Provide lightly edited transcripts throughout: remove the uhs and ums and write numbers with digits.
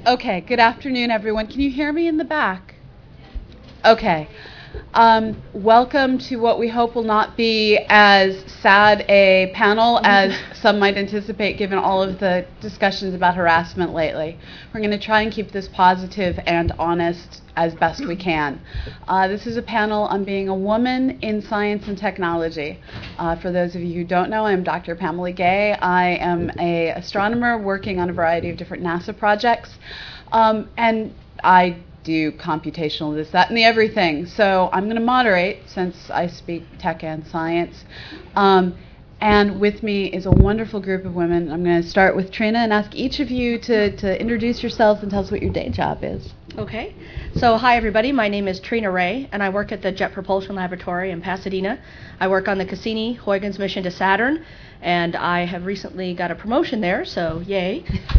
Okay, good afternoon, everyone. Can you hear me in the back? Okay. Welcome to what we hope will not be as sad a panel as some might anticipate given all of the discussions about harassment lately. We're going to try and keep this positive and honest as best we can. This is a panel on being a woman in science and technology. For those of you who don't know, I'm Dr. Pamela Gay. I am an astronomer working on a variety of different NASA projects. And I do computational this, that, and the everything. So I'm going to moderate since I speak tech and science. And with me is a wonderful group of women. I'm going to start with Trina and ask each of you to introduce yourselves and tell us what your day job is. Okay. So hi, everybody. My name is Trina Ray, and I work at the Jet Propulsion Laboratory in Pasadena. I work on the Cassini-Huygens mission to Saturn, and I have recently got a promotion there, so yay.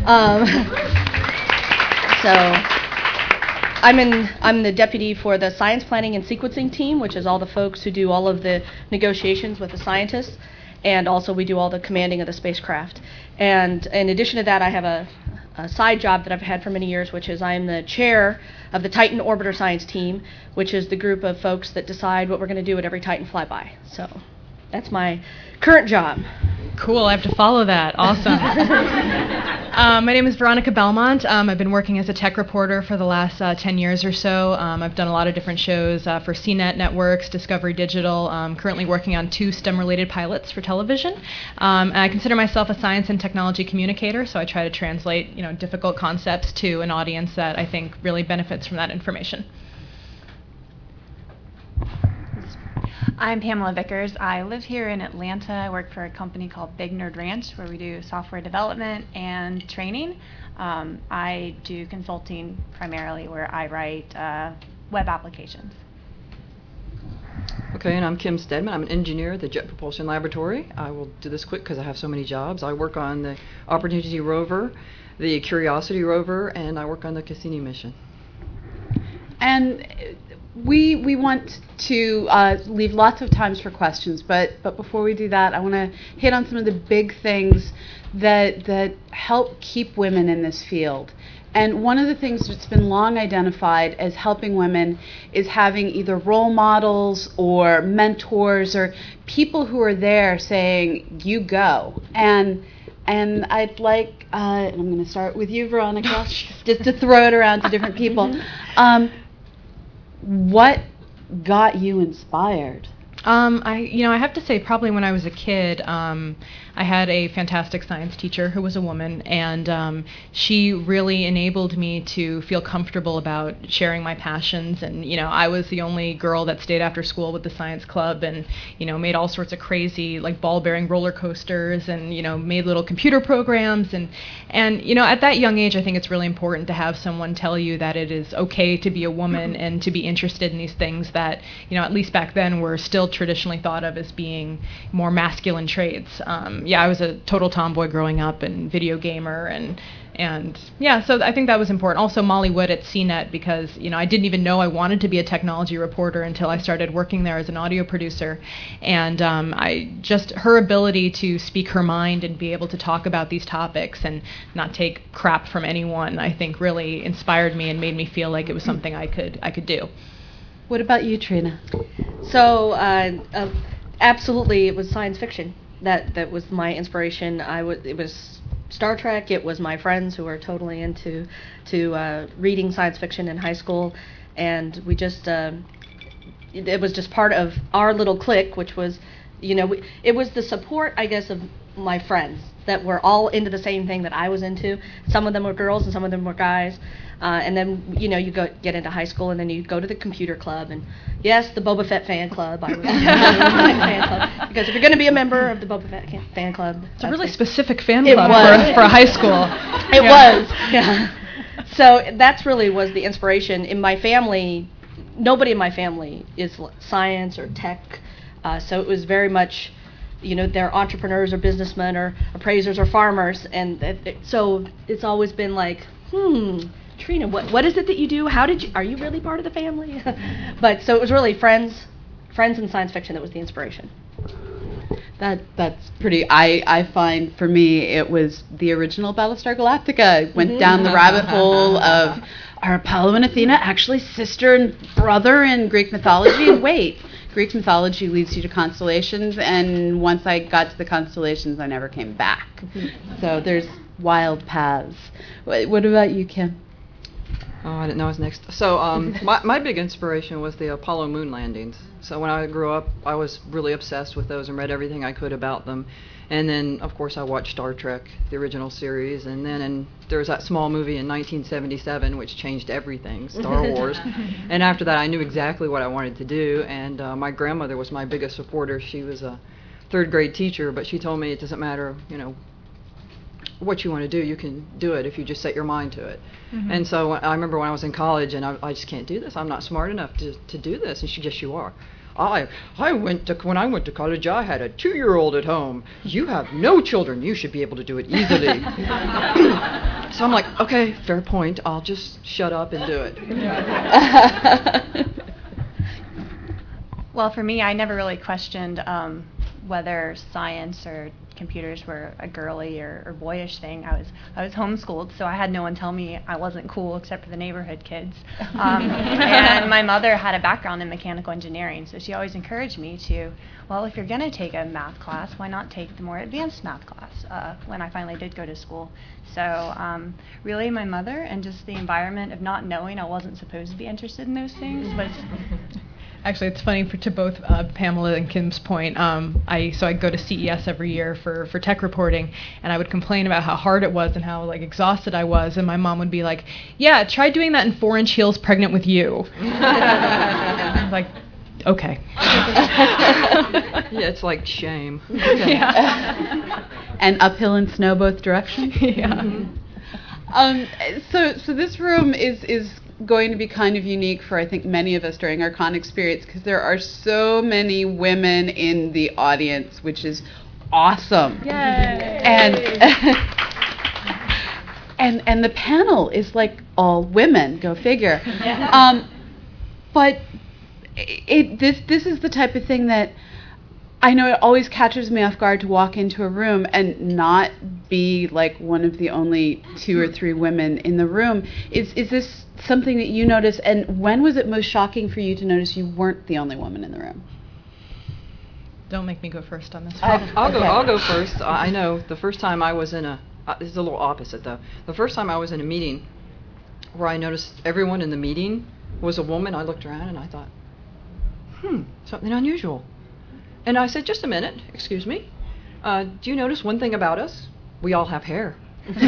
I'm the deputy for the science planning and sequencing team, which is all the folks who do all of the negotiations with the scientists, and also we do all the commanding of the spacecraft. And in addition to that, I have a side job that I've had for many years, which is I'm the chair of the Titan Orbiter Science Team, which is the group of folks that decide what we're going to do at every Titan flyby. So that's my current job. Cool, I have to follow that. Awesome. My name is Veronica Belmont. I've been working as a tech reporter for the last 10 years or so. I've done a lot of different shows for CNET Networks, Discovery Digital. Currently working on 2 STEM-related pilots for television. And I consider myself a science and technology communicator, so I try to translate difficult concepts to an audience that I think really benefits from that information. I'm Pamela Vickers. I live here in Atlanta. I work for a company called Big Nerd Ranch, where we do software development and training. I do consulting primarily, where I write web applications. Okay, and I'm Kim Stedman. I'm an engineer at the Jet Propulsion Laboratory. I will do this quick because I have so many jobs. I work on the Opportunity rover, the Curiosity rover, and I work on the Cassini mission. And we want to leave lots of times for questions, but before we do that, I want to hit on some of the big things that help keep women in this field. And one of the things that's been long identified as helping women is having either role models or mentors or people who are there saying, you go. And I'd like, and I'm going to start with you, Veronica, just to throw it around to different people. What got you inspired? I have to say, probably when I was a kid, I had a fantastic science teacher who was a woman, and she really enabled me to feel comfortable about sharing my passions. And I was the only girl that stayed after school with the science club, and made all sorts of crazy ball-bearing roller coasters, and made little computer programs. And at that young age, I think it's really important to have someone tell you that it is okay to be a woman and to be interested in these things that at least back then were still traditionally thought of as being more masculine traits. I was a total tomboy growing up and video gamer, and so I think that was important. Also, Molly Wood at CNET, because I didn't even know I wanted to be a technology reporter until I started working there as an audio producer, and her ability to speak her mind and be able to talk about these topics and not take crap from anyone, I think really inspired me and made me feel like it was something I could do. What about you, Trina? So absolutely, it was science fiction. That was my inspiration. It was Star Trek. It was my friends who were totally into reading science fiction in high school, and we just it was just part of our little clique, which was it was the support, I guess, of my friends that were all into the same thing that I was into. Some of them were girls and some of them were guys. And then, you get into high school, and then you go to the computer club, and yes, the Boba Fett fan club. I was in the fan club, because if you're going to be a member of the Boba Fett fan club, it's a really specific fan club for a high school. It was, yeah. So that's really was the inspiration. In my family, nobody in my family is science or tech, so it was very much, they're entrepreneurs or businessmen or appraisers or farmers, and so it's always been like, Trina, what is it that you do? Are you really part of the family? But so it was really friends and science fiction that was the inspiration. That's pretty. I find for me it was the original Battlestar Galactica. Went down the rabbit hole of are Apollo and Athena actually sister and brother in Greek mythology? And wait, Greek mythology leads you to constellations, and once I got to the constellations, I never came back. So there's wild paths. What about you, Kim? Oh, I didn't know I was next. So my big inspiration was the Apollo moon landings. So when I grew up, I was really obsessed with those and read everything I could about them. And then, of course, I watched Star Trek, the original series. And then there was that small movie in 1977, which changed everything, Star Wars. And after that, I knew exactly what I wanted to do. And my grandmother was my biggest supporter. She was a third-grade teacher, but she told me it doesn't matter, what you want to do, you can do it if you just set your mind to it. Mm-hmm. And so I remember when I was in college and I just can't do this. I'm not smart enough to do this. And she, yes, you are. When I went to college, I had a 2-year-old at home. You have no children. You should be able to do it easily. So I'm like, okay, fair point. I'll just shut up and do it. Well, for me, I never really questioned whether science or computers were a girly or boyish thing. I was homeschooled, so I had no one tell me I wasn't cool except for the neighborhood kids. And my mother had a background in mechanical engineering, so she always encouraged me to, well, if you're going to take a math class, why not take the more advanced math class when I finally did go to school. So really my mother and just the environment of not knowing I wasn't supposed to be interested in those things was... Actually, it's funny to both Pamela and Kim's point. I go to CES every year for tech reporting, and I would complain about how hard it was and how exhausted I was, and my mom would be like, "Yeah, try doing that in 4-inch heels, pregnant with you." I'm like, okay. Yeah, it's like shame. Okay. Yeah. And uphill and snow both directions. Yeah. So this room is going to be kind of unique for, I think, many of us during our con experience, because there are so many women in the audience, which is awesome. Yay. And the panel is like all women, go figure. Yeah. But this is the type of thing that I know it always catches me off guard to walk into a room and not be like one of the only 2 or 3 women in the room. Is this something that you notice? And when was it most shocking for you to notice you weren't the only woman in the room? Don't make me go first on this one. I'll go first. I know the first time I was in this is a little opposite though. The first time I was in a meeting where I noticed everyone in the meeting was a woman, I looked around and I thought, something unusual. And I said, just a minute, excuse me. Do you notice one thing about us? We all have hair. And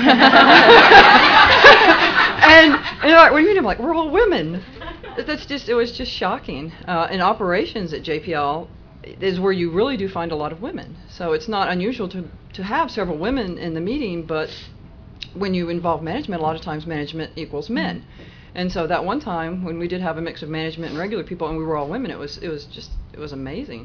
they're like, what do you mean? I'm like, we're all women. It was just shocking. In operations at JPL is where you really do find a lot of women. So it's not unusual to have several women in the meeting, but when you involve management, a lot of times management equals men. And so that one time when we did have a mix of management and regular people and we were all women, it was amazing.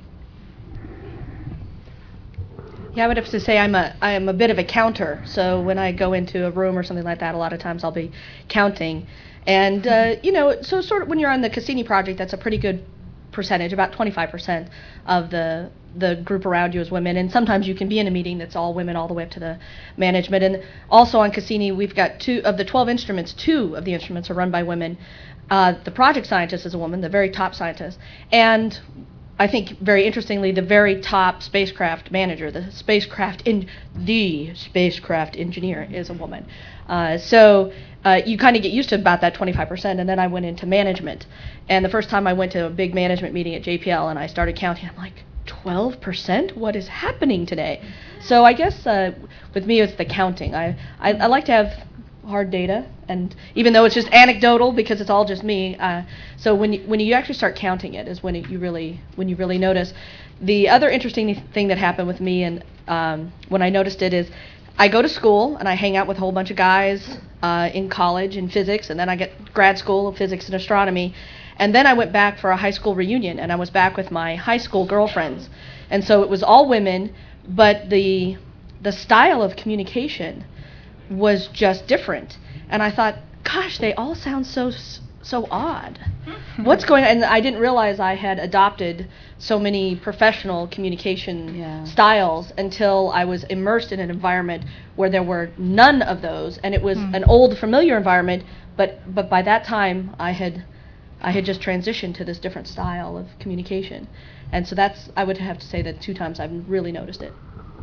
Yeah, I would have to say I am a bit of a counter. So when I go into a room or something like that, a lot of times I'll be counting. And, so sort of when you're on the Cassini project, that's a pretty good percentage, about 25% of the group around you is women. And sometimes you can be in a meeting that's all women all the way up to the management. And also on Cassini, we've got 2 of the 12 instruments, 2 of the instruments are run by women. The project scientist is a woman, the very top scientist. And I think, very interestingly, the very top spacecraft manager, the spacecraft engineer is a woman. So you kind of get used to about that 25%, and then I went into management. And the first time I went to a big management meeting at JPL and I started counting, I'm like, 12%? What is happening today? So I guess with me it's the counting. I like to have hard data, and even though it's just anecdotal because it's all just me, so when you actually start counting it is when you really notice. The other interesting thing that happened with me and when I noticed it is I go to school and I hang out with a whole bunch of guys in college in physics, and then I get grad school of physics and astronomy, and then I went back for a high school reunion and I was back with my high school girlfriends, and so it was all women, but the style of communication was just different. And I thought, gosh, they all sound so so odd. What's going on? And I didn't realize I had adopted so many professional communication styles until I was immersed in an environment where there were none of those, and it was an old, familiar environment. But by that time, I had just transitioned to this different style of communication, and so I would have to say that 2 times I've really noticed it.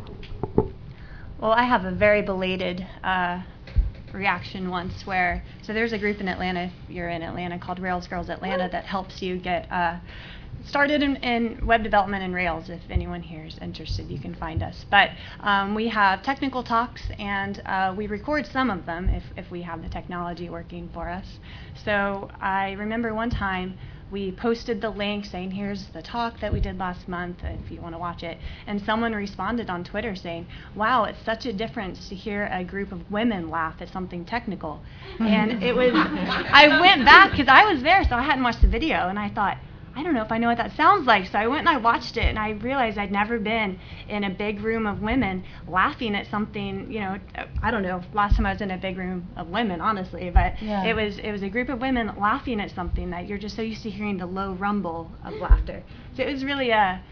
Well, I have a very belated reaction once where, so there's a group in Atlanta, if you're in Atlanta, called Rails Girls Atlanta that helps you get started in web development and Rails. If anyone here is interested, you can find us. But we have technical talks, and we record some of them if we have the technology working for us. So I remember one time we posted the link saying, here's the talk that we did last month if you want to watch it. And someone responded on Twitter saying, wow, it's such a difference to hear a group of women laugh at something technical. And it was, I went back because I was there, so I hadn't watched the video, and I thought, I don't know if I know what that sounds like. So I went and I watched it, and I realized I'd never been in a big room of women laughing at something, I don't know, last time I was in a big room of women, honestly, but it was a group of women laughing at something that you're just so used to hearing the low rumble of laughter. So it was really a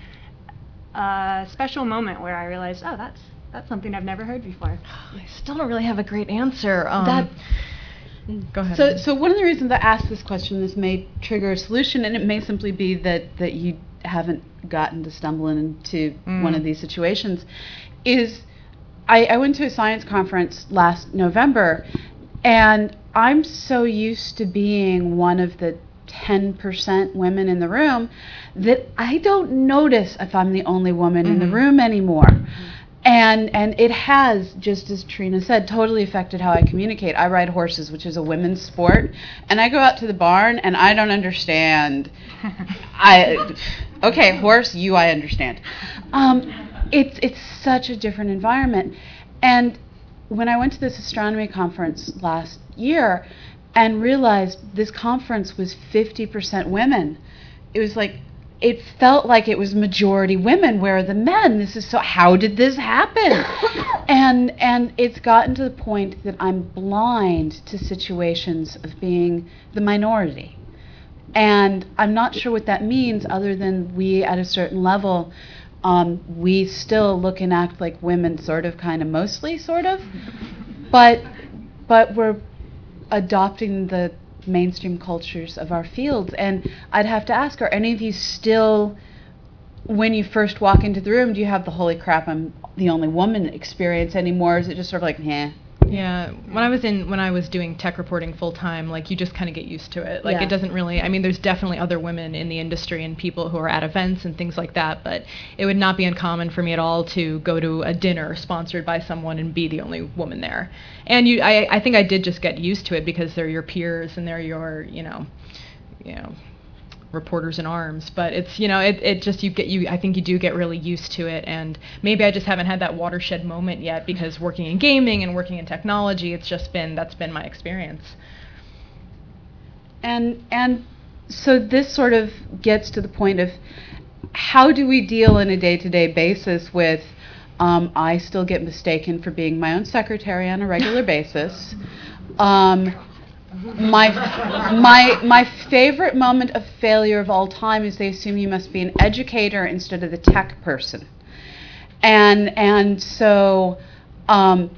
special moment where I realized, oh, that's something I've never heard before. I still don't really have a great answer. Go ahead. So one of the reasons I asked this question, this may trigger a solution, and it may simply be that you haven't gotten to stumble into one of these situations, is I went to a science conference last November, and I'm so used to being one of the 10% women in the room that I don't notice if I'm the only woman in the room anymore. And it has, just as Trina said, totally affected how I communicate. I ride horses, which is a women's sport, and I go out to the barn, and I don't understand. Okay, horse, I understand. It's such a different environment. And when I went to this astronomy conference last year and realized this conference was 50% women, it was like, it felt like it was majority women. Where are the men? How did this happen? and it's gotten to the point that I'm blind to situations of being the minority. And I'm not sure what that means, other than we, at a certain level, we still look and act like women, sort of, kind of, mostly, sort of. But we're adopting the mainstream cultures of our fields. And I'd have to ask, are any of you still, when you first walk into the room, do you have the holy crap, I'm the only woman experience anymore? Or is it just sort of like, Yeah, when I was doing tech reporting full time, like, you just kind of get used to it. Like, Yeah. It doesn't really. I mean, there's definitely other women in the industry and people who are at events and things like that. But it would not be uncommon for me at all to go to a dinner sponsored by someone and be the only woman there. And I think I did just get used to it because they're your peers and they're your, reporters in arms. But it's, it just, I think you do get really used to it. And maybe I just haven't had that watershed moment yet, because working in gaming and working in technology, that's been my experience. And so this sort of gets to the point of, how do we deal on a day-to-day basis with, I still get mistaken for being my own secretary on a regular basis. My favorite moment of failure of all time is they assume you must be an educator instead of the tech person. And so I'm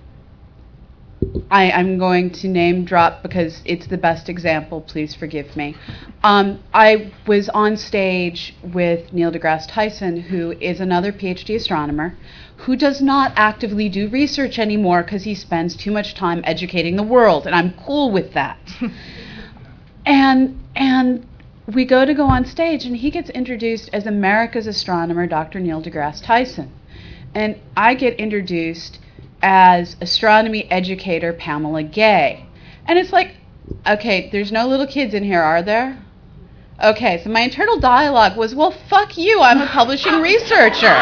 going to name drop because it's the best example. Please forgive me. I was on stage with Neil deGrasse Tyson, who is another PhD astronomer, who does not actively do research anymore because he spends too much time educating the world, and I'm cool with that. and we go on stage, and he gets introduced as America's astronomer, Dr. Neil deGrasse Tyson. And I get introduced as astronomy educator Pamela Gay. And it's like, okay, there's no little kids in here, are there? Okay, so my internal dialogue was, well, fuck you, I'm a publishing researcher.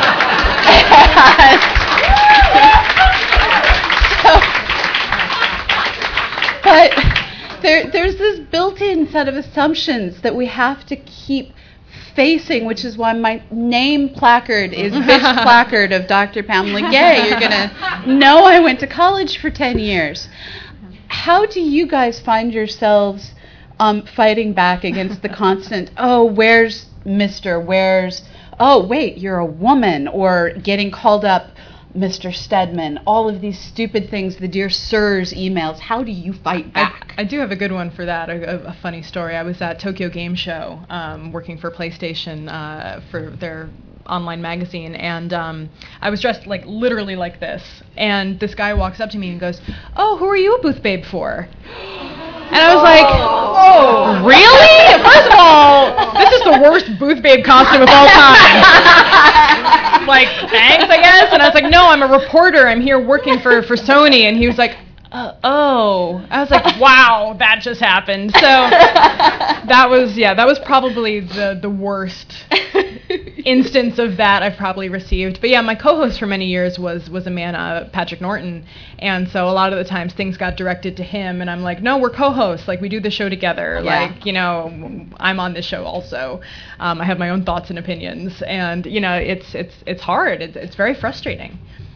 But there's this built-in set of assumptions that we have to keep facing, which is why my name placard is Bitch Placard of Dr. Pamela Gay. You're going to know I went to college for 10 years. How do you guys find yourselves fighting back against the constant, oh, where's Mr., where's, oh, wait, you're a woman, or getting called up Mr. Stedman, all of these stupid things, the Dear Sirs emails. How do you fight back? I do have a good one for that, a funny story. I was at Tokyo Game Show working for PlayStation for their online magazine, and I was dressed like literally like this, and this guy walks up to me and goes, "Oh, who are you a booth babe for?" And I was like, "Oh, really? First of all, this is the worst booth babe costume of all time." Like, thanks, I guess. And I was like, "No, I'm a reporter. I'm here working for Sony." And he was like, "Oh." I was like, "Wow, that just happened." So that was probably the worst instance of that I've probably received. But yeah, my co-host for many years was a man, Patrick Norton, and so a lot of the times things got directed to him, and I'm like, no, we're co-hosts, like we do the show together, like, you know, I'm on this show also. I have my own thoughts and opinions, and you know, it's hard. It's very frustrating.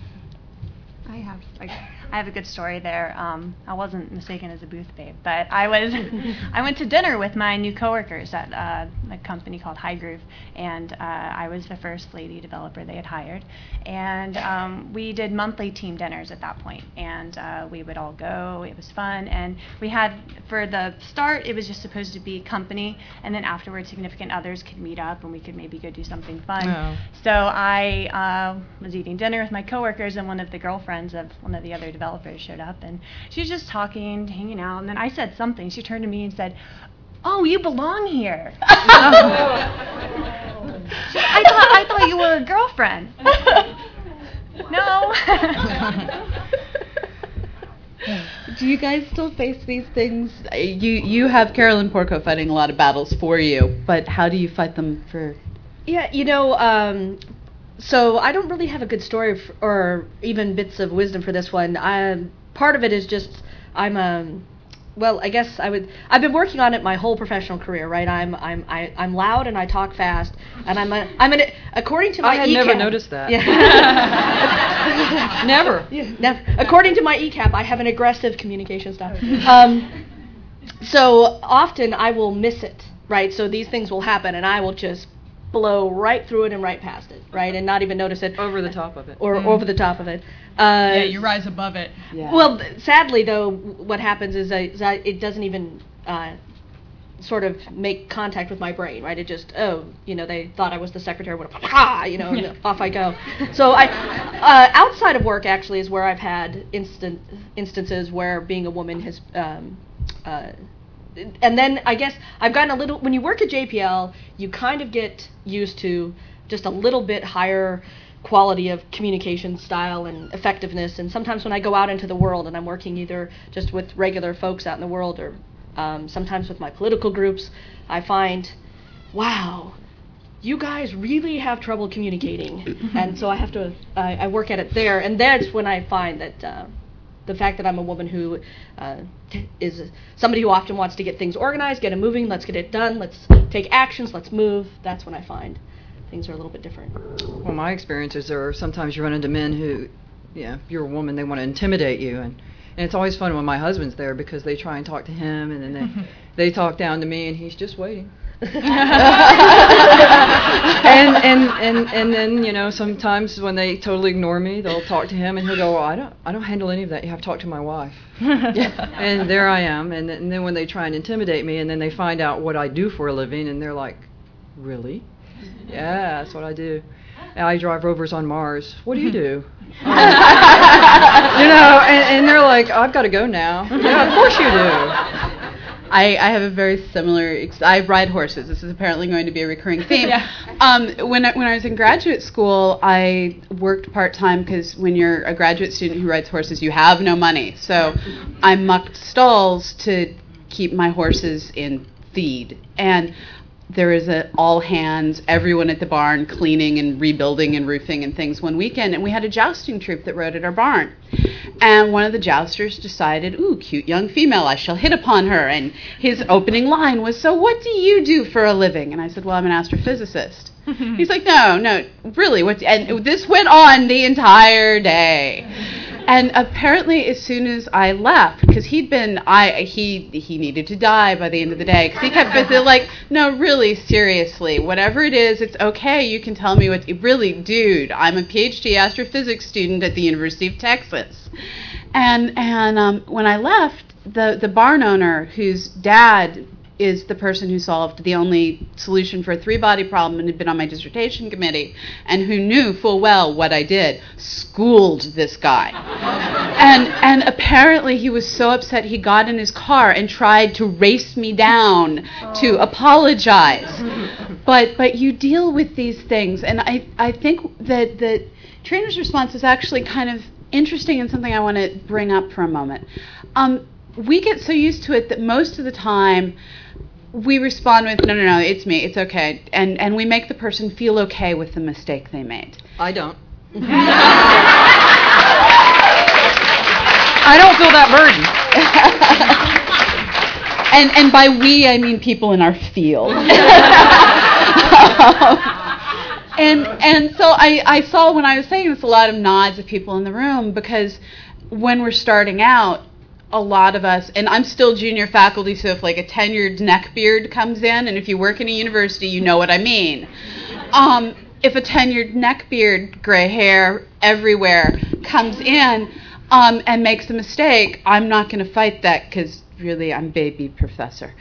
I have a good story there. I wasn't mistaken as a booth babe, but I went to dinner with my new coworkers at a company called High Groove, and I was the first lady developer they had hired. And we did monthly team dinners at that point, and we would all go. It was fun, and we had, for the start, it was just supposed to be company, and then afterwards significant others could meet up, and we could maybe go do something fun. Oh. So I was eating dinner with my coworkers, and one of the girlfriends of one of the other developers showed up, and she was just talking, hanging out, and then I said something. She turned to me and said, "Oh, you belong here." I thought you were a girlfriend. No. Do you guys still face these things? You have Carolyn Porco fighting a lot of battles for you, but how do you fight them for? Yeah, you know, so I don't really have a good story or even bits of wisdom for this one. Part of it is just well, I guess I've been working on it my whole professional career, right? I'm loud and I talk fast, and according to my I had ECAP, never noticed that. Yeah. Never. Yeah, never. According to my ECAP, I have an aggressive communication style. So often I will miss it, right? So these things will happen, and I will just blow right through it and right past it, right, and not even notice it. Over the top of it. Or over the top of it. Yeah, you rise above it. Yeah. Well, sadly, though, what happens is it doesn't even sort of make contact with my brain, right? It just, they thought I was the secretary, and off I go. So outside of work, actually, is where I've had instances where being a woman has, and then I guess I've gotten a little, when you work at JPL, you kind of get used to just a little bit higher quality of communication style and effectiveness, and sometimes when I go out into the world and I'm working either just with regular folks out in the world or sometimes with my political groups, I find, wow, you guys really have trouble communicating. And so I have to, I work at it there, and that's when I find that the fact that I'm a woman who is somebody who often wants to get things organized, get it moving, let's get it done, let's take actions, let's move, that's when I find things are a little bit different. Well, my experiences are sometimes you run into men who, if you're a woman, they want to intimidate you, and it's always fun when my husband's there because they try and talk to him, and then they talk down to me, and he's just waiting. and then sometimes when they totally ignore me, they'll talk to him, and he'll go, well, I don't handle any of that. You have to talk to my wife. And there I am, and then when they try and intimidate me, and then they find out what I do for a living, and they're like, really? Yeah, that's what I do. I drive rovers on Mars. What do you do? And they're like, I've got to go now. Yeah, of course you do. I have a very similar. I ride horses. This is apparently going to be a recurring theme. When I was in graduate school, I worked part-time because when you're a graduate student who rides horses, you have no money. So I mucked stalls to keep my horses in feed. And there was all hands, everyone at the barn cleaning and rebuilding and roofing and things one weekend. And we had a jousting troupe that rode at our barn. And one of the jousters decided, ooh, cute young female, I shall hit upon her. And his opening line was, so what do you do for a living? And I said, well, I'm an astrophysicist. He's like, no, really, and this went on the entire day. And apparently, as soon as I left, because he needed to die by the end of the day, because he kept like, no, really, seriously, whatever it is, it's okay. You can tell me what. Really, dude, I'm a PhD astrophysics student at the University of Texas, and when I left, the barn owner, whose dad is the person who solved the only solution for a three-body problem and had been on my dissertation committee and who knew full well what I did, schooled this guy. And apparently he was so upset he got in his car and tried to race me down to apologize. But you deal with these things, and I think that the trainer's response is actually kind of interesting and something I want to bring up for a moment. We get so used to it that most of the time we respond with, no, it's me, it's okay. And we make the person feel okay with the mistake they made. I don't. I don't feel that burden. And by we, I mean people in our field. And so I saw when I was saying this a lot of nods of people in the room, because when we're starting out, a lot of us, and I'm still junior faculty, so if like a tenured neckbeard comes in, and if you work in a university, you know what I mean. If a tenured neckbeard, gray hair everywhere, comes in and makes a mistake, I'm not going to fight that because really I'm baby professor.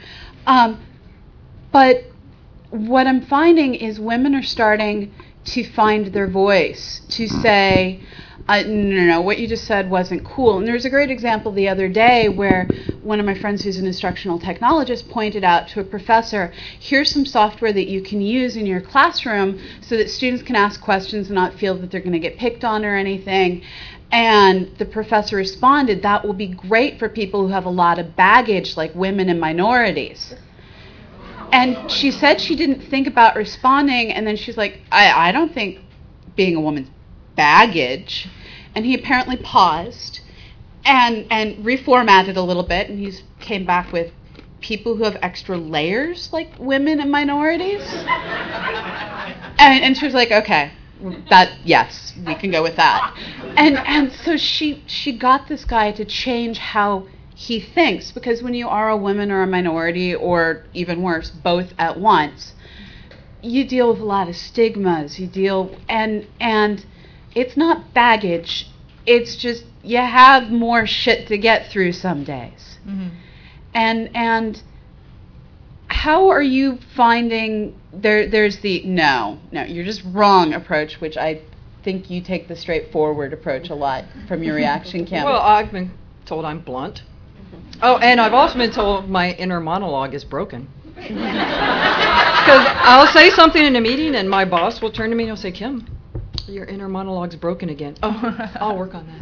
But what I'm finding is women are starting to find their voice, to say, no, what you just said wasn't cool. And there was a great example the other day where one of my friends who's an instructional technologist pointed out to a professor, here's some software that you can use in your classroom so that students can ask questions and not feel that they're going to get picked on or anything. And the professor responded, that will be great for people who have a lot of baggage, like women and minorities. And she said she didn't think about responding, and then she's like, I don't think being a woman's baggage. And he apparently paused and reformatted a little bit, and he came back with people who have extra layers, like women and minorities. And she was like, okay, yes, we can go with that. And so she got this guy to change how he thinks, because when you are a woman or a minority, or even worse, both at once, you deal with a lot of stigmas. And it's not baggage. It's just you have more shit to get through some days. Mm-hmm. And how are you finding there's the no, you're just wrong approach, which I think you take the straightforward approach a lot from your reaction camp. Well, I've been told I'm blunt. Oh, and I've also been told my inner monologue is broken. Because I'll say something in a meeting and my boss will turn to me and he'll say, Kim, your inner monologue's broken again. Oh, I'll work on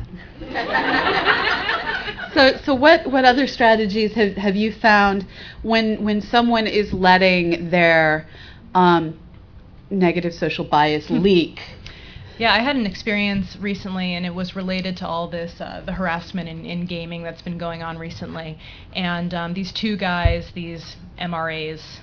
that. So what other strategies have you found when someone is letting their negative social bias leak? Yeah, I had an experience recently, and it was related to all this, the harassment in gaming that's been going on recently. And these two guys, these MRAs,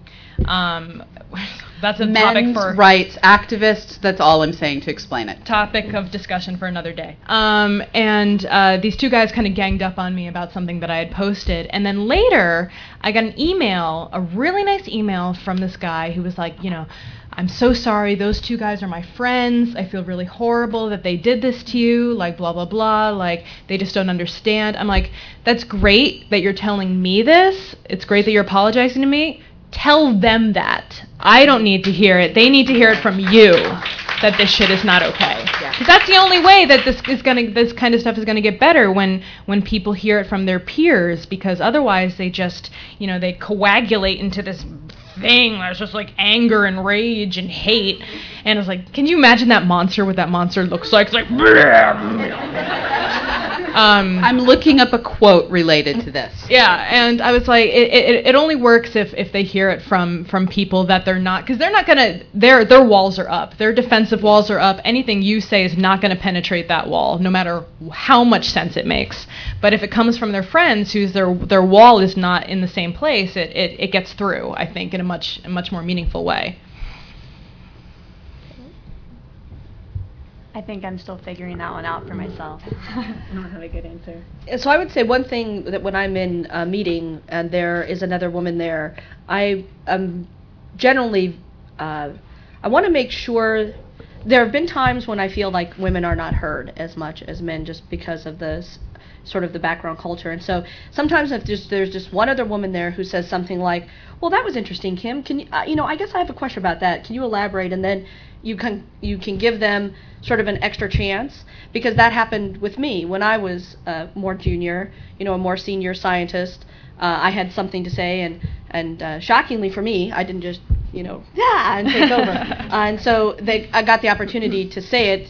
that's a topic for men's rights activists. That's all I'm saying to explain it. Topic of discussion for another day. And these two guys kind of ganged up on me about something that I had posted. And then later, I got an email, a really nice email from this guy who was like, I'm so sorry, those two guys are my friends. I feel really horrible that they did this to you, like blah, blah, blah, like they just don't understand. I'm like, that's great that you're telling me this. It's great that you're apologizing to me. Tell them that. I don't need to hear it. They need to hear it from you that this shit is not okay. Because that's the only way that this kind of stuff is gonna get better, when people hear it from their peers, because otherwise they just, they coagulate into this thing that's just like anger and rage and hate. And I was like, can you imagine that monster, what that monster looks like? It's like I'm looking up a quote related to this. Yeah, and I was like, it only works if they hear it from people that they're not, because they're not gonna, their walls are up, their defensive walls are up. Anything you say is not gonna penetrate that wall, no matter how much sense it makes. But if it comes from their friends whose their wall is not in the same place, it gets through, I think, in a much more meaningful way. I think I'm still figuring that one out for myself. I don't have a good answer. So I would say one thing that when I'm in a meeting and there is another woman there, I am generally, I want to make sure. There have been times when I feel like women are not heard as much as men just because of the sort of the background culture. And so sometimes if there's just one other woman there who says something like, well, that was interesting, Kim. Can you, I guess I have a question about that. Can you elaborate? And then you can give them sort of an extra chance, because that happened with me when I was more junior, a more senior scientist. I had something to say, and shockingly for me, I didn't just and take over. And so I got the opportunity to say it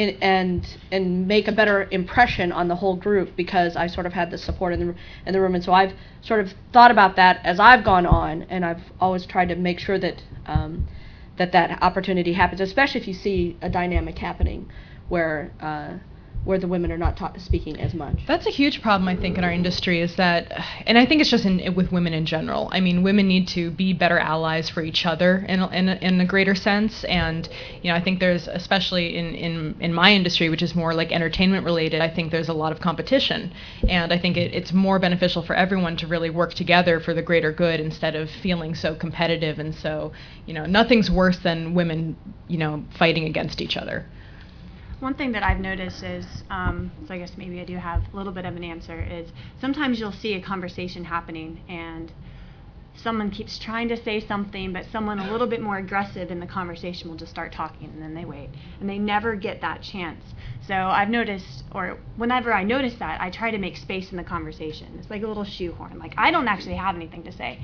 and make a better impression on the whole group because I sort of had the support in the room. And so I've sort of thought about that as I've gone on, and I've always tried to make sure that that opportunity happens, especially if you see a dynamic happening where the women are not speaking as much. That's a huge problem, I think, in our industry is that, and I think it's just with women in general. I mean, women need to be better allies for each other in a greater sense. And, I think there's, especially in my industry, which is more like entertainment related, I think there's a lot of competition. And I think it's more beneficial for everyone to really work together for the greater good instead of feeling so competitive. And so, nothing's worse than women, fighting against each other. One thing that I've noticed is, so I guess maybe I do have a little bit of an answer, is sometimes you'll see a conversation happening and someone keeps trying to say something, but someone a little bit more aggressive in the conversation will just start talking, and then they wait. And they never get that chance. So I've noticed, or whenever I notice that, I try to make space in the conversation. It's like a little shoehorn. Like, I don't actually have anything to say.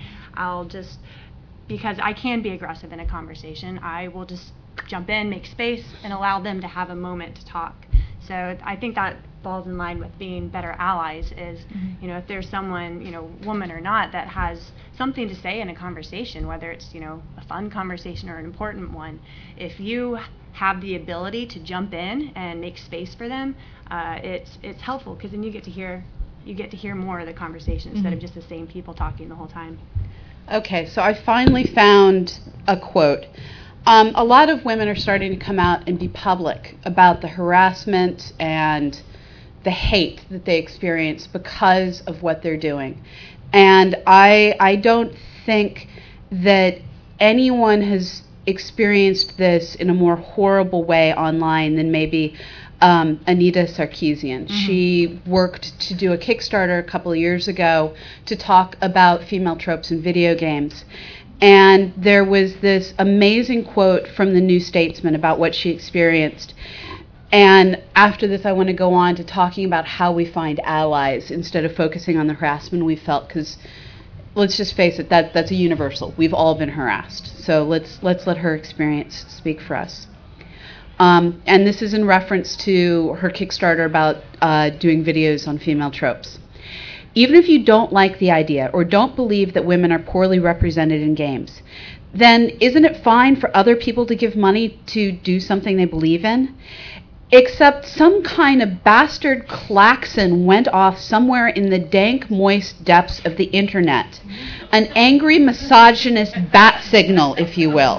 Because I can be aggressive in a conversation, I will just jump in, make space, and allow them to have a moment to talk. So I think that falls in line with being better allies is, if there's someone, woman or not, that has something to say in a conversation, whether it's, a fun conversation or an important one, if you have the ability to jump in and make space for them, it's helpful, because then you get to hear more of the conversation instead of just the same people talking the whole time. Okay, so I finally found a quote. A lot of women are starting to come out and be public about the harassment and the hate that they experience because of what they're doing. And I don't think that anyone has experienced this in a more horrible way online than maybe Anita Sarkeesian. She worked to do a Kickstarter a couple of years ago to talk about female tropes in video games. And there was this amazing quote from the New Statesman about what she experienced. And after this, I want to go on to talking about how we find allies instead of focusing on the harassment we felt, because let's just face it, that's a universal. We've all been harassed. So let's let her experience speak for us. And this is in reference to her Kickstarter about doing videos on female tropes. Even if you don't like the idea or don't believe that women are poorly represented in games, then isn't it fine for other people to give money to do something they believe in? Except some kind of bastard klaxon went off somewhere in the dank, moist depths of the internet. An angry, misogynist bat signal, if you will.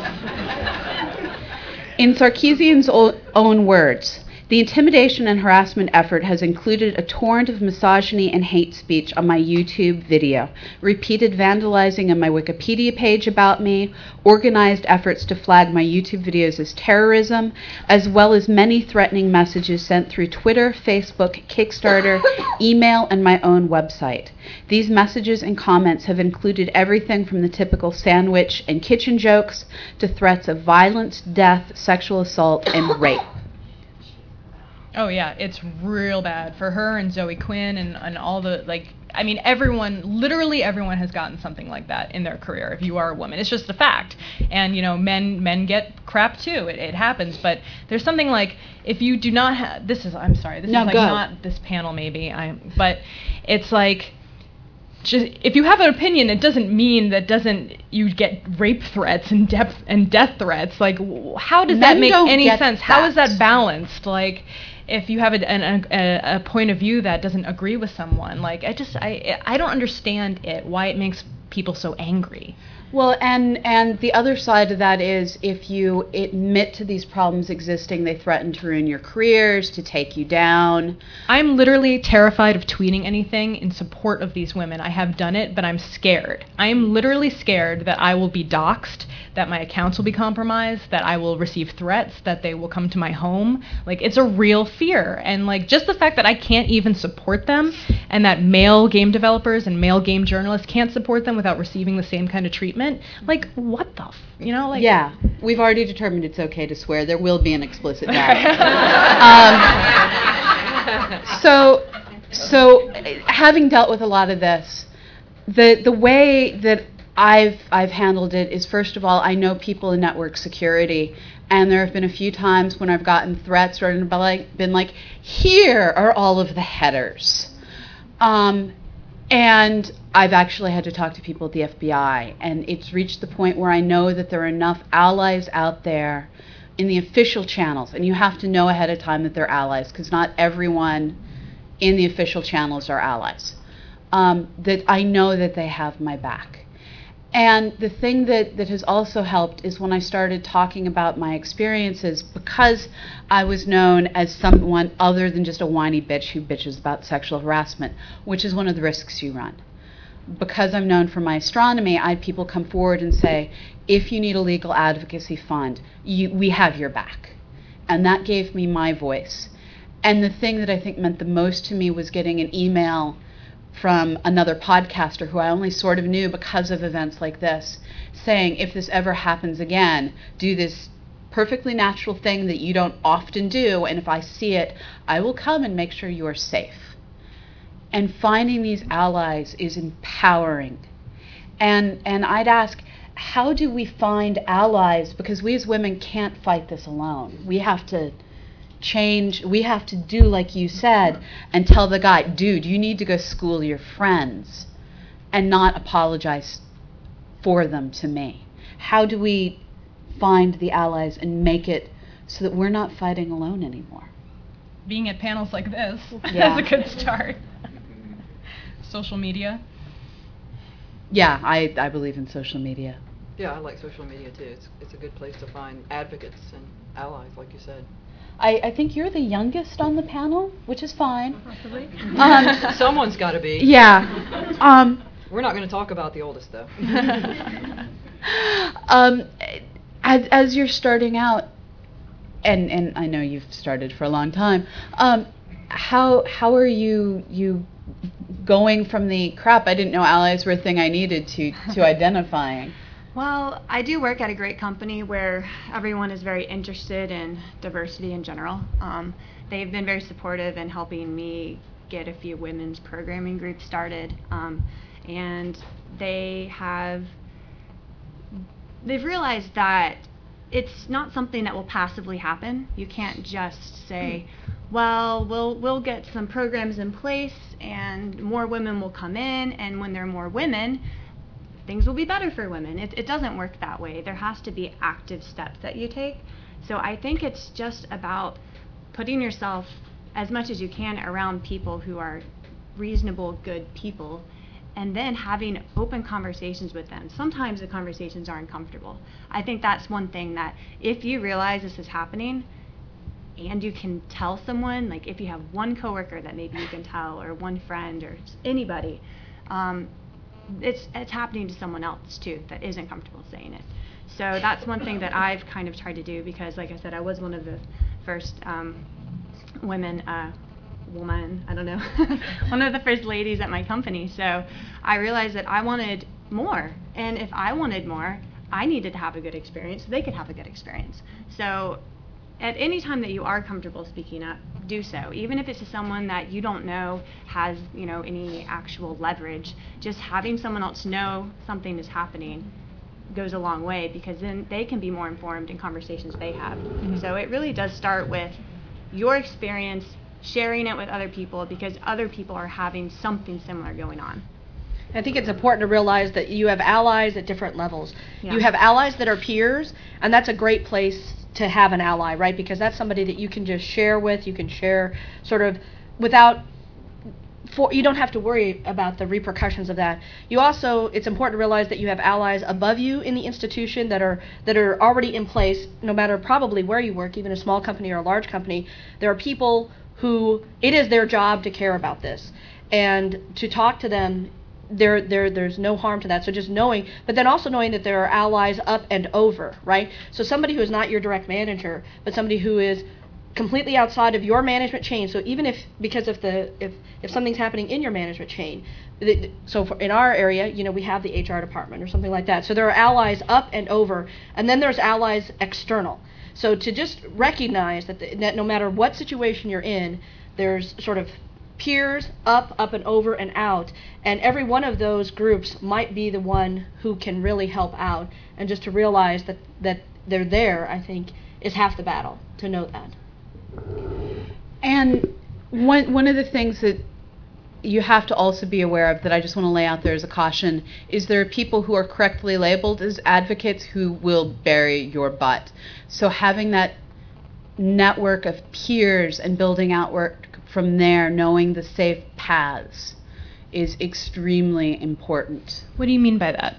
In Sarkeesian's own words, the intimidation and harassment effort has included a torrent of misogyny and hate speech on my YouTube video, repeated vandalizing on my Wikipedia page about me, organized efforts to flag my YouTube videos as terrorism, as well as many threatening messages sent through Twitter, Facebook, Kickstarter, email, and my own website. These messages and comments have included everything from the typical sandwich and kitchen jokes to threats of violence, death, sexual assault, and rape. Oh, yeah, it's real bad for her and Zoe Quinn and all the, literally everyone has gotten something like that in their career if you are a woman. It's just a fact. And, men get crap too. It happens. But there's something like, if you do not have, not this panel maybe, but it's like, just, if you have an opinion, it doesn't mean you get rape threats and death threats. Like, how does that make any sense? How is that balanced? Like, if you have a point of view that doesn't agree with someone, like, I don't understand why it makes people so angry. Well, and the other side of that is if you admit to these problems existing, they threaten to ruin your careers, to take you down. I'm literally terrified of tweeting anything in support of these women. I have done it, but I'm scared. I am literally scared that I will be doxxed, that my accounts will be compromised, that I will receive threats, that they will come to my home. Like, it's a real fear. And like, just the fact that I can't even support them, and that male game developers and male game journalists can't support them without receiving the same kind of treatment. Like, what the like, yeah, we've already determined it's okay to swear. There will be an explicit tag. So having dealt with a lot of this, the way that I've handled it is, first of all, I know people in network security, and there have been a few times when I've gotten threats or been like, here are all of the headers. And I've actually had to talk to people at the FBI, and it's reached the point where I know that there are enough allies out there in the official channels, and you have to know ahead of time that they're allies, because not everyone in the official channels are allies, that I know that they have my back. And the thing that has also helped is when I started talking about my experiences, because I was known as someone other than just a whiny bitch who bitches about sexual harassment, which is one of the risks you run. Because I'm known for my astronomy, I had people come forward and say, if you need a legal advocacy fund, we have your back. And that gave me my voice. And the thing that I think meant the most to me was getting an email from another podcaster who I only sort of knew because of events like this, saying, if this ever happens again, do this perfectly natural thing that you don't often do, and if I see it, I will come and make sure you are safe. And finding these allies is empowering. And I'd ask, how do we find allies? Because we as women can't fight this alone. We have to change, we have to do like you said, and tell the guy, dude, you need to go school your friends, and not apologize for them to me. How do we find the allies and make it so that we're not fighting alone anymore? Being at panels like this Yeah. is a good start. Social media. Yeah, I believe in social media. Yeah, I like social media too. It's a good place to find advocates and allies, like you said. I think you're the youngest on the panel, which is fine. Possibly. Someone's got to be. Yeah. We're not going to talk about the oldest, though. As you're starting out, and I know you've started for a long time, how are you going from the crap, I didn't know allies were a thing I needed, to identifying? Well, I do work at a great company where everyone is very interested in diversity in general. They've been very supportive in helping me get a few women's programming groups started, and they've realized that it's not something that will passively happen. You can't just say, well, we'll get some programs in place and more women will come in, and when there are more women, things will be better for women. It doesn't work that way. There has to be active steps that you take. So I think it's just about putting yourself as much as you can around people who are reasonable, good people, and then having open conversations with them. Sometimes the conversations are uncomfortable. I think that's one thing that if you realize this is happening and you can tell someone, like if you have one coworker that maybe you can tell, or one friend, or anybody, it's happening to someone else too that isn't comfortable saying it. So that's one thing that I've kind of tried to do, because like I said, I was one of the first woman, I don't know, one of the first ladies at my company. So I realized that I wanted more, and if I wanted more, I needed to have a good experience so they could have a good experience. So at any time that you are comfortable speaking up, do so. Even if it's to someone that you don't know has, any actual leverage, just having someone else know something is happening goes a long way, because then they can be more informed in conversations they have. Mm-hmm. So it really does start with your experience, sharing it with other people, because other people are having something similar going on. I think it's important to realize that you have allies at different levels. Yeah. You have allies that are peers, and that's a great place to have an ally, right? Because that's somebody that you can just share with, you can share sort of without you don't have to worry about the repercussions of that. You also, it's important to realize that you have allies above you in the institution that are already in place, no matter probably where you work, even a small company or a large company. There are people who it is their job to care about this, and to talk to them, there's no harm to that. So just knowing, but then also knowing that there are allies up and over, right? So somebody who is not your direct manager, but somebody who is completely outside of your management chain. So even if something's happening in your management chain, in our area, we have the HR department or something like that. So there are allies up and over, and then there's allies external. So to just recognize that no matter what situation you're in, there's sort of peers up and over and out, and every one of those groups might be the one who can really help out. And just to realize that they're there, I think, is half the battle, to know that. And one of the things that you have to also be aware of, that I just want to lay out there as a caution, is there are people who are correctly labeled as advocates who will bury your butt. So having that network of peers and building outward from there, knowing the safe paths, is extremely important. What do you mean by that?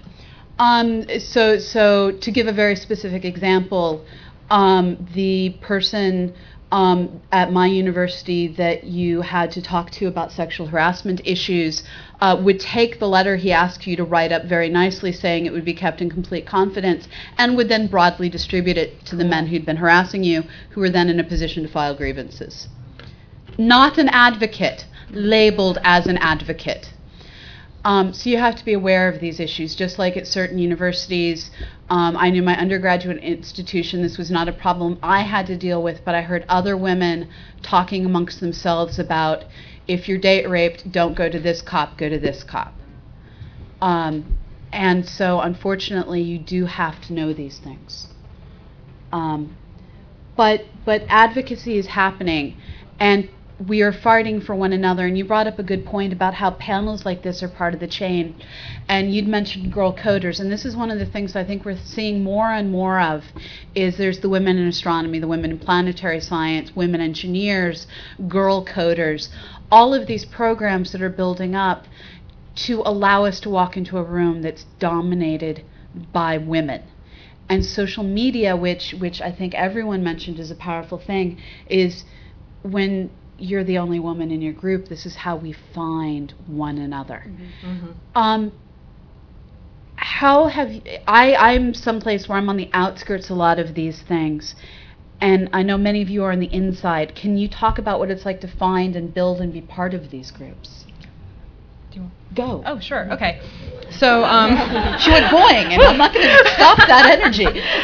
So to give a very specific example, the person at my university that you had to talk to about sexual harassment issues would take the letter he asked you to write up very nicely, saying it would be kept in complete confidence, and would then broadly distribute it to the men who'd been harassing you, who were then in a position to file grievances. Not an advocate, labeled as an advocate. So you have to be aware of these issues, just like at certain universities. I knew my undergraduate institution, this was not a problem I had to deal with, but I heard other women talking amongst themselves about, if you're date raped, don't go to this cop, go to this cop. And so unfortunately you do have to know these things. But advocacy is happening, and we are fighting for one another. And you brought up a good point about how panels like this are part of the chain. And you'd mentioned girl coders, and this is one of the things I think we're seeing more and more of, is there's the women in astronomy, the women in planetary science, women engineers, girl coders, all of these programs that are building up to allow us to walk into a room that's dominated by women. And social media, which I think everyone mentioned is a powerful thing, is when you're the only woman in your group, this is how we find one another. Mm-hmm. How have you, I'm someplace where I'm on the outskirts of a lot of these things, and I know many of you are on the inside. Can you talk about what it's like to find and build and be part of these groups? Do you Go. Oh, sure. Okay. So she went boing, and I'm not going to stop that energy.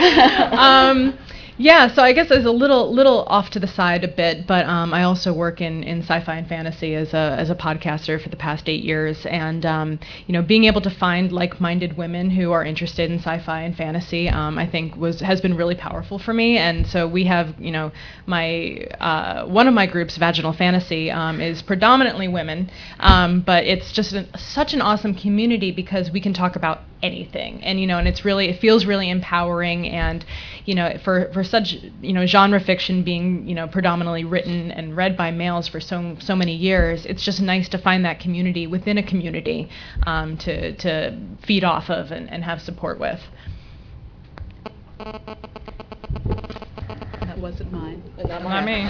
Yeah, so I guess it's a little off to the side a bit, but I also work in sci-fi and fantasy as a podcaster for the past 8 years, and being able to find like-minded women who are interested in sci-fi and fantasy, I think has been really powerful for me. And so we have, my one of my groups, Vaginal Fantasy, is predominantly women, but it's just such an awesome community because we can talk about anything, and and it feels really empowering. And for such genre fiction being predominantly written and read by males for so many years, it's just nice to find that community within a community to feed off of and have support with. That wasn't mine. Not me.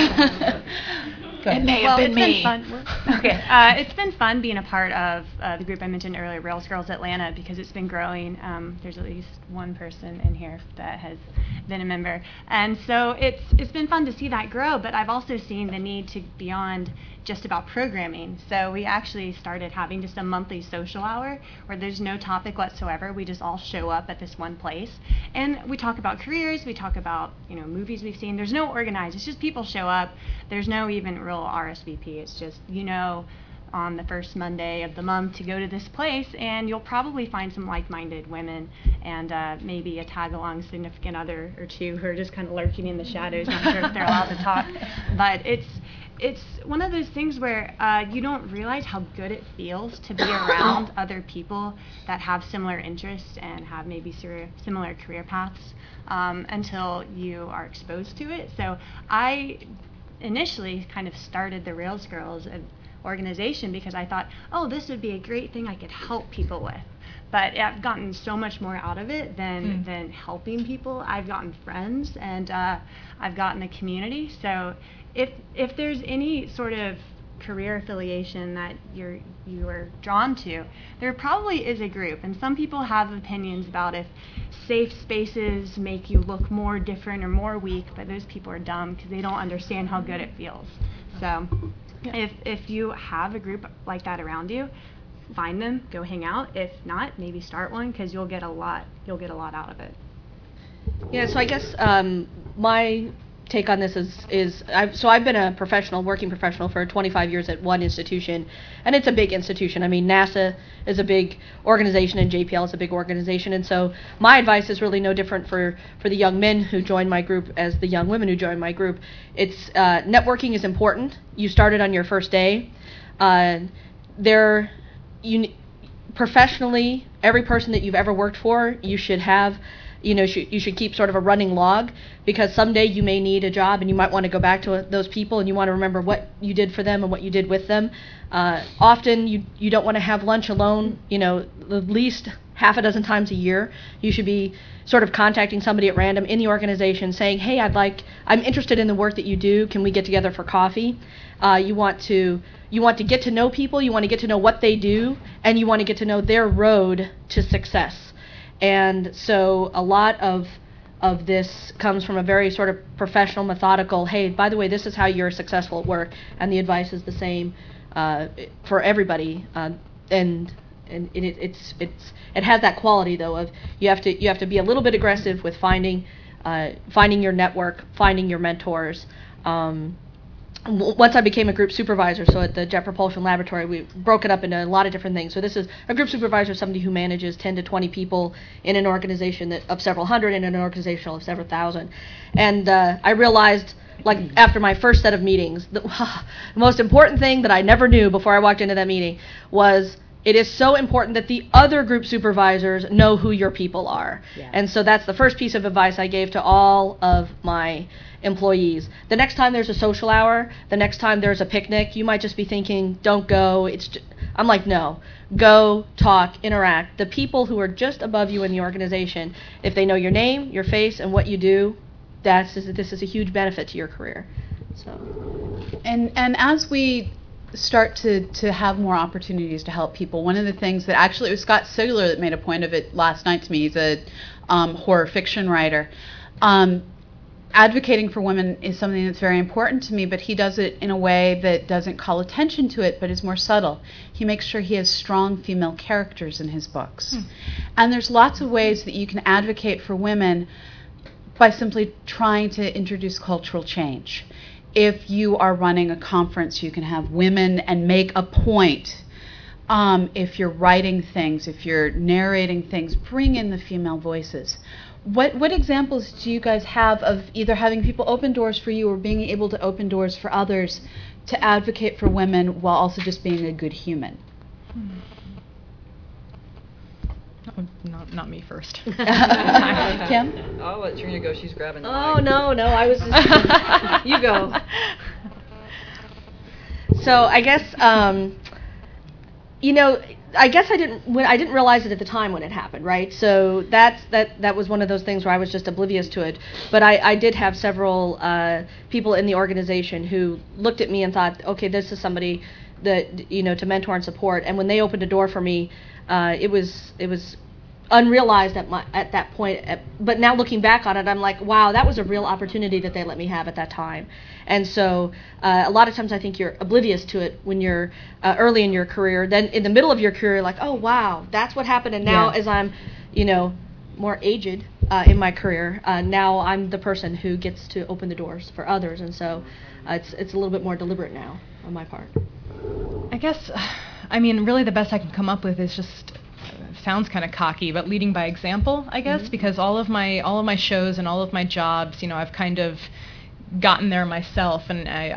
It may have been me. Been fun. Okay, it's been fun being a part of the group I mentioned earlier, Rails Girls Atlanta, because it's been growing. There's at least one person in here that has been a member, and so it's been fun to see that grow. But I've also seen the need to beyond just about programming. So we actually started having just a monthly social hour where there's no topic whatsoever. We just all show up at this one place, and we talk about careers. We talk about movies we've seen. There's no organized. It's just people show up. There's no even real RSVP. It's just on the first Monday of the month to go to this place, and you'll probably find some like-minded women and maybe a tag-along significant other or two who are just kind of lurking in the shadows, not sure if they're allowed to talk. But it's one of those things where you don't realize how good it feels to be around other people that have similar interests and have maybe similar career paths until you are exposed to it. So I initially kind of started the Rails Girls organization because I thought, oh, this would be a great thing I could help people with. But I've gotten so much more out of it than helping people. I've gotten friends, and I've gotten a community. So if there's any sort of career affiliation that you are drawn to, there probably is a group. And some people have opinions about if safe spaces make you look more different or more weak, but those people are dumb because they don't understand how good it feels. So if you have a group like that around you, find them, go hang out. If not, maybe start one because you'll get a lot out of it. Yeah, so I guess my take on this is I've been a working professional for 25 years at one institution, and it's a big institution. I mean, NASA is a big organization and JPL is a big organization, and so my advice is really no different for the young men who join my group as the young women who join my group. It's networking is important. You started on your first day. Professionally, every person that you've ever worked for, you should have, you should keep sort of a running log, because someday you may need a job and you might want to go back to those people and you want to remember what you did for them and what you did with them. Often you don't want to have lunch alone, at least half a dozen times a year. You should be sort of contacting somebody at random in the organization saying, hey, I'm interested in the work that you do. Can we get together for coffee? You want to get to know people, you want to get to know what they do, and you want to get to know their road to success. And so a lot of this comes from a very sort of professional, methodical, hey, by the way, this is how you're successful at work, and the advice is the same for everybody. And it has that quality, though, of you have to be a little bit aggressive with finding your network, finding your mentors. Once I became a group supervisor, so at the Jet Propulsion Laboratory, we broke it up into a lot of different things. So this is a group supervisor, somebody who manages 10 to 20 people in an organization of several hundred and in an organization of several thousand. And I realized, after my first set of meetings, the most important thing that I never knew before I walked into that meeting was it is so important that the other group supervisors know who your people are. Yeah. And so that's the first piece of advice I gave to all of my employees. The next time there's a social hour, the next time there's a picnic, you might just be thinking, don't go. I'm like, no. Go, talk, interact. The people who are just above you in the organization, if they know your name, your face, and what you do, this is a huge benefit to your career. So, and as we start to have more opportunities to help people, one of the things that actually, it was Scott Sigler that made a point of it last night to me. He's a horror fiction writer. Advocating for women is something that's very important to me, but he does it in a way that doesn't call attention to it, but is more subtle. He makes sure he has strong female characters in his books. And there's lots of ways that you can advocate for women by simply trying to introduce cultural change. If you are running a conference, you can have women and make a point. If you're writing things, if you're narrating things, bring in the female voices. What examples do you guys have of either having people open doors for you or being able to open doors for others to advocate for women while also just being a good human? Not me first. Kim? I'll let Trina go. She's grabbing the Oh, mic. no, I was just... You go. So I guess, I guess I didn't realize it at the time when it happened, right? So that was one of those things where I was just oblivious to it. But I did have several people in the organization who looked at me and thought, okay, this is somebody that, to mentor and support. And when they opened a door for me, it was unrealized at that point. But now looking back on it, I'm like, wow, that was a real opportunity that they let me have at that time. And so a lot of times I think you're oblivious to it when you're early in your career. Then in the middle of your career, like, oh, wow, that's what happened. And now as I'm, more aged in my career, now I'm the person who gets to open the doors for others. And so it's a little bit more deliberate now on my part. I guess, really the best I can come up with is just, sounds kind of cocky, but leading by example, I guess, because all of my shows and all of my jobs, I've kind of gotten there myself, and I've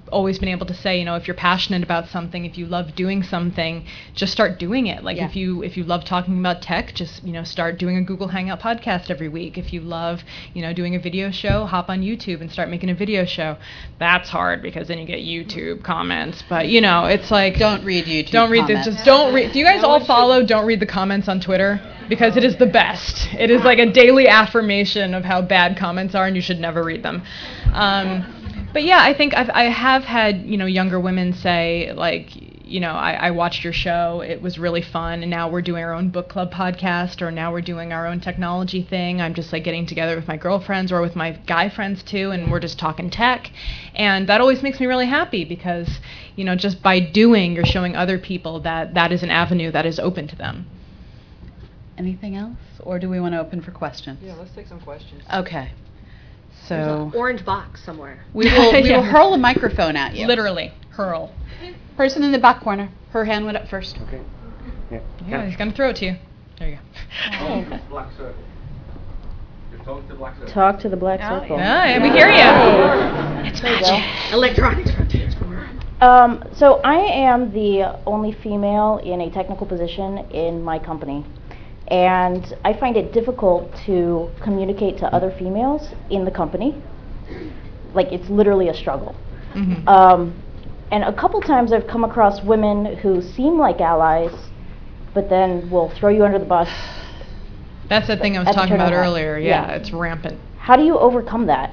always been able to say, if you're passionate about something, if you love doing something, just start doing it. Like if you love talking about tech, just start doing a Google Hangout podcast every week. If you love doing a video show, hop on YouTube and start making a video show. That's hard because then you get YouTube comments, but it's like, don't read YouTube don't read comments. just don't read. Do you guys all follow don't read the comments on Twitter? Because it is the best. It is like a daily affirmation of how bad comments are, and you should never read them. But yeah, I think I have had younger women say, like, I watched your show, it was really fun, and now we're doing our own book club podcast, or now we're doing our own technology thing. I'm just like getting together with my girlfriends or with my guy friends too, and we're just talking tech, and that always makes me really happy because just by doing, you're showing other people that is an avenue that is open to them. Anything else, or do we want to open for questions? Yeah, let's take some questions. Okay. There's So an orange box somewhere. we will Yeah. hurl a microphone at you. Literally, hurl. Person in the back corner. Her hand went up first. Okay. Yeah. Yeah, he's gonna throw it to you. There you go. Black circle. Just talk to the black circle. Talk to the black Oh, circle. Yeah, we hear you. It's magic. Electronics from Transformer. So I am the only female in a technical position in my company. And I find it difficult to communicate to other females in the company. Like, it's literally a struggle. And a couple times I've come across women who seem like allies, but then will throw you under the bus. That's that thing I was At the talking about turn of earlier. events. Yeah, Yeah. it's rampant. How do you overcome that?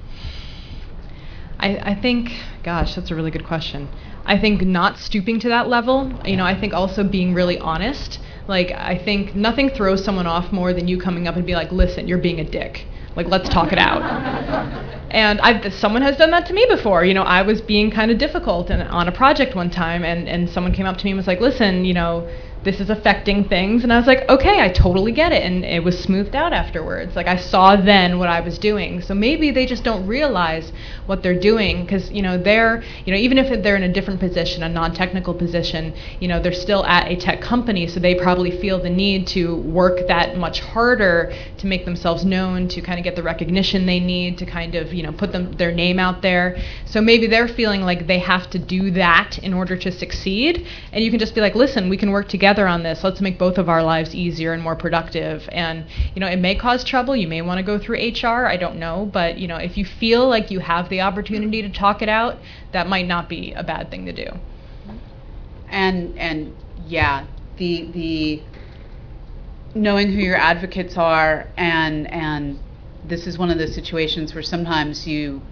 I think, gosh, that's a really good question. I think not stooping to that level, I think also being really honest. Like, I think nothing throws someone off more than you coming up and be like, listen, you're being a dick. Like, let's talk it out. And someone has done that to me before. I was being kind of difficult on a project one time, and someone came up to me and was like, listen, this is affecting things. And I was like, okay, I totally get it. And it was smoothed out afterwards. Like, I saw then what I was doing. So maybe they just don't realize what they're doing because, they're, even if they're in a different position, a non-technical position, they're still at a tech company. So they probably feel the need to work that much harder to make themselves known, to kind of get the recognition they need, to kind of, put their name out there. So maybe they're feeling like they have to do that in order to succeed. And you can just be like, listen, we can work together on this. Let's make both of our lives easier and more productive. And, it may cause trouble. You may want to go through HR. I don't know. But, if you feel like you have the opportunity to talk it out, that might not be a bad thing to do. And yeah, the knowing who your advocates are, and this is one of those situations where sometimes you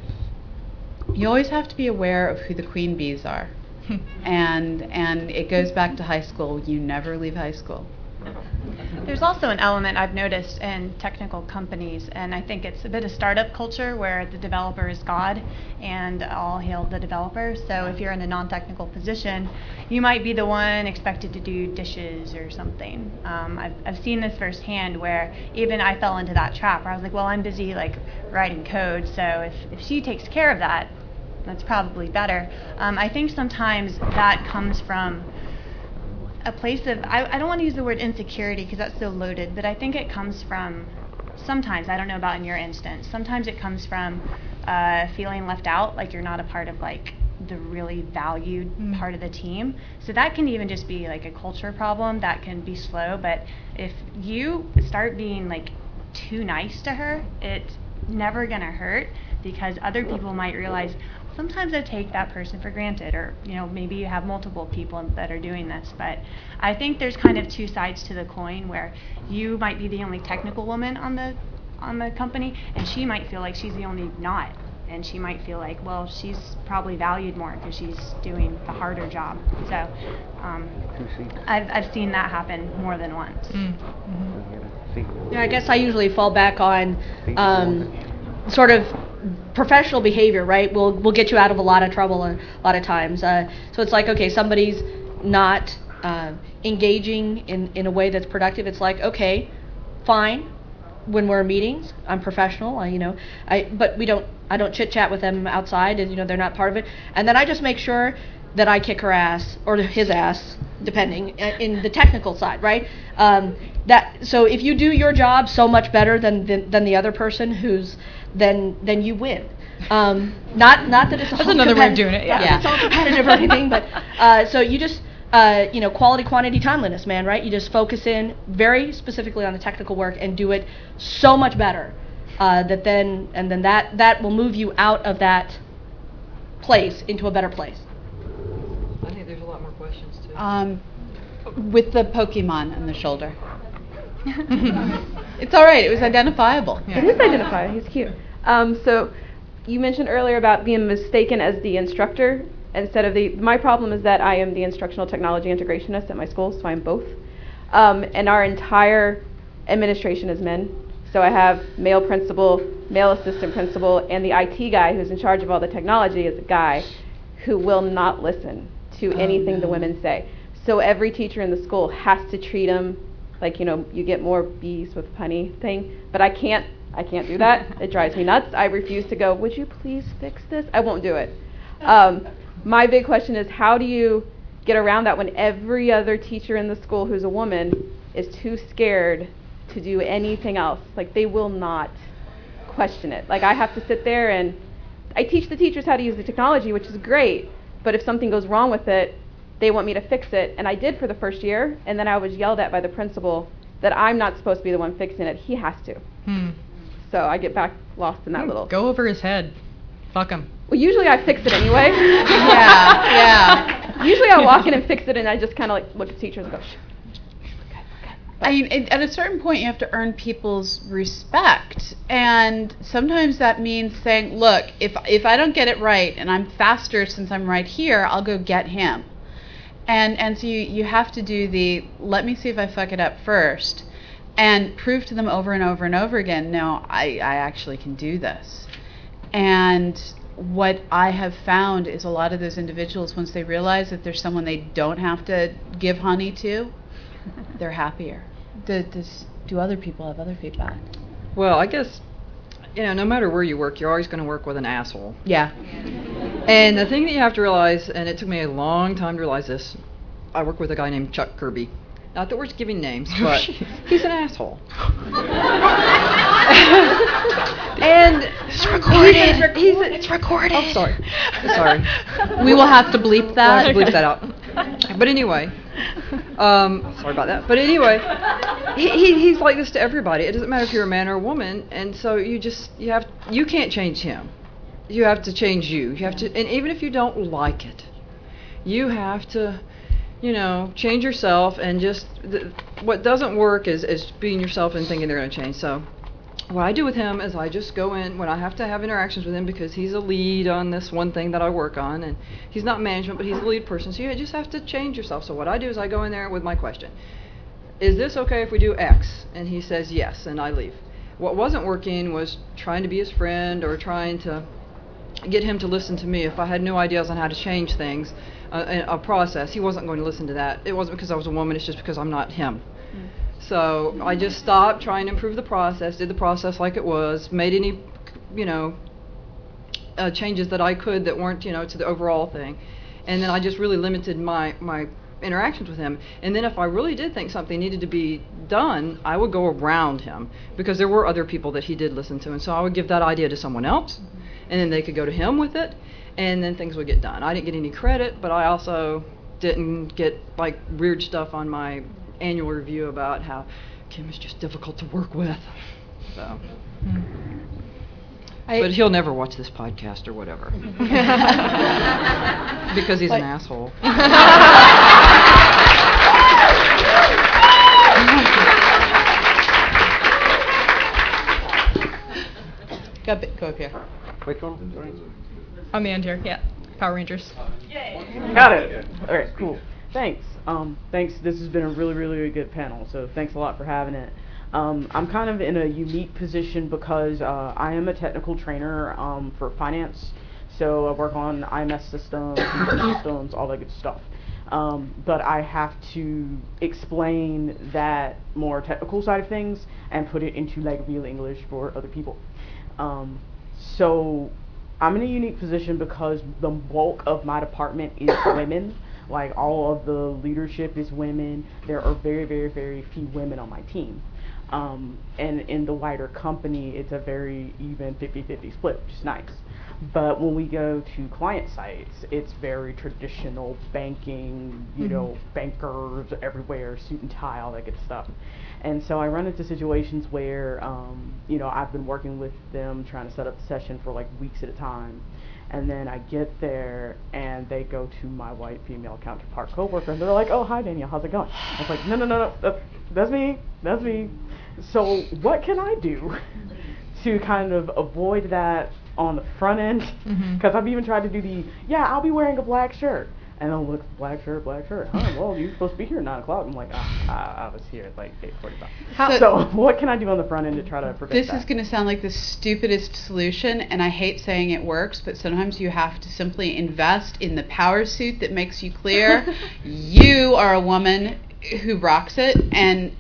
always have to be aware of who the queen bees are. And it goes back to high school. You never leave high school. There's also an element I've noticed in technical companies, and I think it's a bit of startup culture where the developer is God and all hail the developer. So if you're in a non-technical position, you might be the one expected to do dishes or something. I've seen this firsthand where even I fell into that trap where I was like, well, I'm busy like writing code, so if she takes care of that, that's probably better. I think sometimes that comes from a place of, I don't want to use the word insecurity because that's so loaded, but I think it comes from, sometimes, I don't know about in your instance, sometimes it comes from feeling left out, like you're not a part of like the really valued part of the team. So that can even just be like a culture problem that can be slow, but if you start being like too nice to her, it's never gonna hurt because other people might realize, sometimes I take that person for granted, or maybe you have multiple people that are doing this. But I think there's kind of two sides to the coin where you might be the only technical woman on the company, and she might feel like she's the only not, and she might feel like, well, she's probably valued more because she's doing the harder job. So I've seen that happen more than once. Yeah, I guess I usually fall back on sort of professional behavior, right? Will get you out of a lot of trouble a lot of times. So it's like, okay, somebody's not engaging in a way that's productive. It's like, okay, fine. When we're in meetings, I'm professional. But I don't chit chat with them outside, and they're not part of it. And then I just make sure that I kick her ass or his ass, depending, in the technical side, right? So if you do your job so much better than the other person, then you win. Not that it's all That's another way of doing it. Yeah. It's all competitive or anything, but so you just quality, quantity, timeliness, man, right? You just focus in very specifically on the technical work and do it so much better that will move you out of that place into a better place. I think there's a lot more questions too. With the Pokemon on the shoulder. It's all right. It was identifiable. It is identified. He's cute. So you mentioned earlier about being mistaken as the instructor instead of my problem is that I am the instructional technology integrationist at my school, so I'm both. And our entire administration is men. So I have male principal, male assistant principal, and the IT guy who's in charge of all the technology is a guy who will not listen to anything the women say. So every teacher in the school has to treat him like, you get more bees with honey thing. But I can't do that. It drives me nuts. I refuse to go, would you please fix this? I won't do it. My big question is, how do you get around that when every other teacher in the school who's a woman is too scared to do anything else? Like, they will not question it. Like, I have to sit there and I teach the teachers how to use the technology, which is great. But if something goes wrong with it, they want me to fix it. And I did for the first year. And then I was yelled at by the principal that I'm not supposed to be the one fixing it. He has to. So I get back lost in that little. Go over his head. Fuck him. Well, usually I fix it anyway. Yeah. Usually I walk in and fix it, and I just kind of like look at teachers and go, shh. I mean, at a certain point, you have to earn people's respect. And sometimes that means saying, look, if I don't get it right and I'm faster since I'm right here, I'll go get him. And so you have to do let me see if I fuck it up first and prove to them over and over and over again, no, I actually can do this. And what I have found is a lot of those individuals, once they realize that there's someone they don't have to give honey to, they're happier. Do other people have other feedback? Well, I guess, no matter where you work, you're always going to work with an asshole. Yeah. And the thing that you have to realize, and it took me a long time to realize this, I work with a guy named Chuck Kirby. Not that we're giving names, but he's an asshole. And It's recorded. It's recorded. Oh, sorry. We will have to bleep I'll that. have to bleep that out. But anyway, sorry about that. But anyway, he's like this to everybody. It doesn't matter if you're a man or a woman. And so you can't change him. You have to change you. You have to, and even if you don't like it, you have to, change yourself. And just what doesn't work is being yourself and thinking they're going to change. So what I do with him is I just go in when I have to have interactions with him, because he's a lead on this one thing that I work on, and he's not management, but he's a lead person. So you just have to change yourself. So what I do is I go in there with my question. Is this okay if we do X? And he says yes, and I leave. What wasn't working was trying to be his friend or trying to get him to listen to me. If I had no ideas on how to change things, a process, he wasn't going to listen to that. It wasn't because I was a woman, it's just because I'm not him. So I just stopped trying to improve the process, did the process like it was, made any, changes that I could that weren't, to the overall thing. And then I just really limited my interactions with him. And then if I really did think something needed to be done, I would go around him, because there were other people that he did listen to. And so I would give that idea to someone else, and then they could go to him with it, and then things would get done. I didn't get any credit, but I also didn't get like weird stuff on my annual review about how Kim is just difficult to work with. So, but he'll never watch this podcast or whatever because he's an asshole. Go up here. Which one? On the end here, yeah. Power Rangers. Got it. All right, cool. Thanks. Thanks. This has been a really, really, really good panel. So thanks a lot for having it. I'm kind of in a unique position because I am a technical trainer for finance. So I work on IMS systems, computer systems, all that good stuff. But I have to explain that more technical side of things and put it into like real English for other people. So I'm in a unique position because the bulk of my department is women. Like, all of the leadership is women. There are very, very, very few women on my team. And in the wider company, it's a very even 50-50 split, which is nice. But when we go to client sites, it's very traditional banking, you know, bankers everywhere, suit and tie, all that good stuff. And so I run into situations where, you know, I've been working with them trying to set up the session for like weeks at a time. And then I get there and they go to my white female counterpart coworker and they're like, "Oh, hi Danielle, how's it going?" I was like, no, that's me. So what can I do to kind of avoid that on the front end? Because I've even tried to do I'll be wearing a black shirt. And they'll look, black shirt. Oh, well, you're supposed to be here at 9 o'clock. I'm like, I was here at like 8:45. So what can I do on the front end to try to prevent This that? is going to sound like the stupidest solution, and I hate saying it works, but sometimes you have to simply invest in the power suit that makes you clear. You are a woman who rocks it, and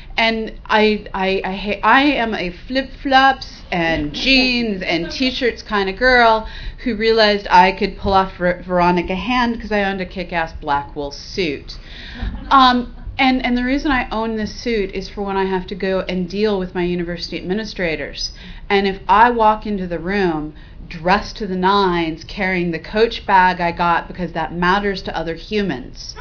I am a flip-flops and jeans and t-shirts kind of girl who realized I could pull off Veronica Hand because I owned a kick-ass black wool suit. And the reason I own this suit is for when I have to go and deal with my university administrators. And if I walk into the room dressed to the nines, carrying the Coach bag I got because that matters to other humans,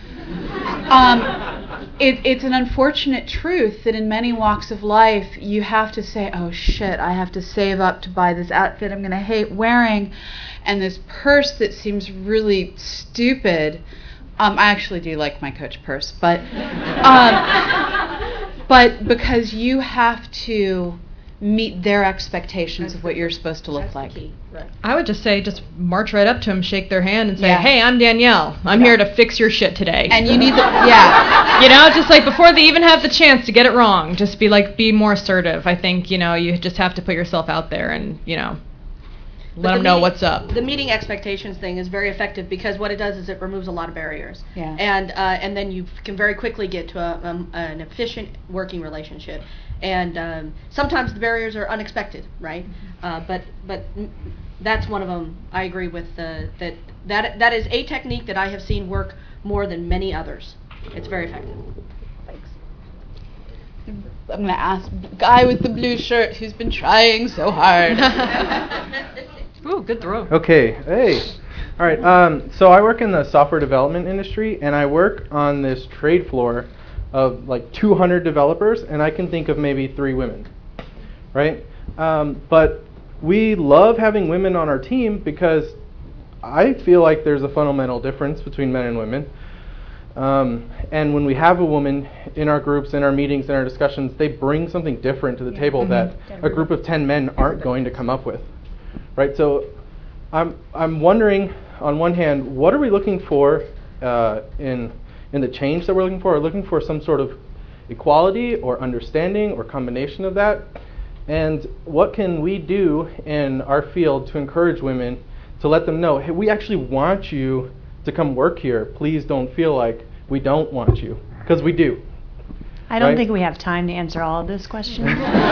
it's an unfortunate truth that in many walks of life you have to say, "Oh shit, I have to save up to buy this outfit I'm going to hate wearing, and this purse that seems really stupid." I actually do like my Coach purse, but because you have to meet their expectations of what you're supposed to look like. Right. I would just say, just march right up to them, shake their hand, and say, "Hey, I'm Danielle. I'm here to fix your shit today." And you need you know, just like before they even have the chance to get it wrong, just be more assertive. I think, you know, you just have to put yourself out there and, you know, let them know what's up. The meeting expectations thing is very effective because what it does is it removes a lot of barriers. Yeah. And then you can very quickly get to an efficient working relationship. And sometimes the barriers are unexpected, right? But that's one of them. I agree with that is a technique that I have seen work more than many others. It's very effective. Thanks. I'm going to ask the guy with the blue shirt who's been trying so hard. Ooh, good throw. Okay, hey. All right, so I work in the software development industry, and I work on this trade floor of like 200 developers, and I can think of maybe 3 women, right? But we love having women on our team because I feel like there's a fundamental difference between men and women. And when we have a woman in our groups, in our meetings, in our discussions, they bring something different to the table that a group of 10 men aren't going to come up with, right? So I'm wondering, on one hand, what are we looking for in the change that we're looking for? We're looking for some sort of equality or understanding or combination of that. And what can we do in our field to encourage women to let them know, hey, we actually want you to come work here. Please don't feel like we don't want you, because we do. I don't think we have time to answer all of those questions.